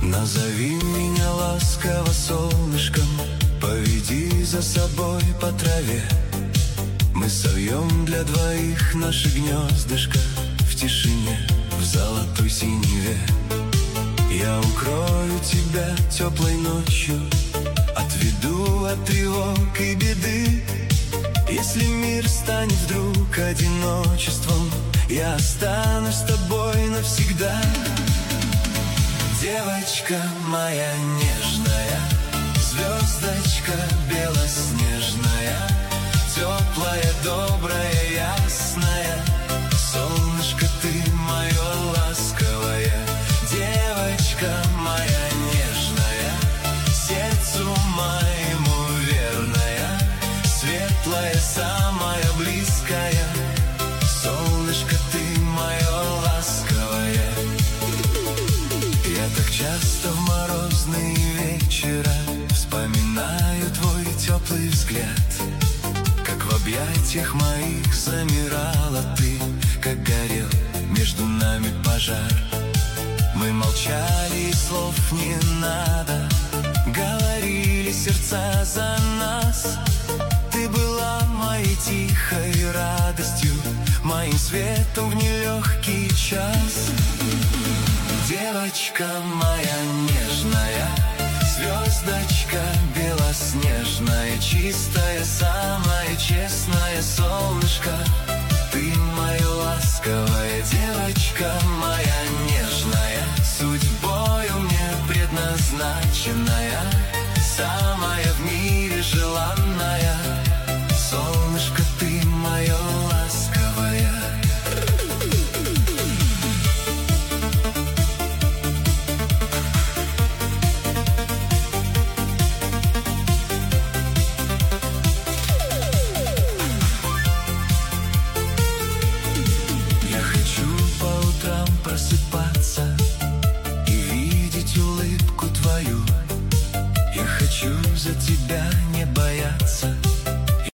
Назови меня ласково солнышком, поведи за собой по траве. Мы совьем для двоих наше гнездышко в тишине, в золотой синеве. Я укрою тебя теплой ночью, отведу от тревог и беды. Если мир станет вдруг одиночеством, я останусь с тобой навсегда. Девочка моя нежная, звездочка белоснежная, теплая, добрая, ясная, солнышко ты мое ласковое. Девочка моя нежная, сердцу моему верная, светлая, самая близкая, солнышко ты мое ласковое. Я так часто в морозные вечера вспоминаю твой теплый взгляд, как в объятиях моих замирала ты, как горел между нами пожар. Мы молчали, и слов не надо, говорили сердца за нас. Ты была моей тихой радостью, моим светом в нелегкий час. Девочка моя нежная, звездочка белоснежная, чистая, самая честная, солнышко ты мое ласковая. Девочка моя нежная, судьбою мне предназначенная, самая в мире желанная, солнышко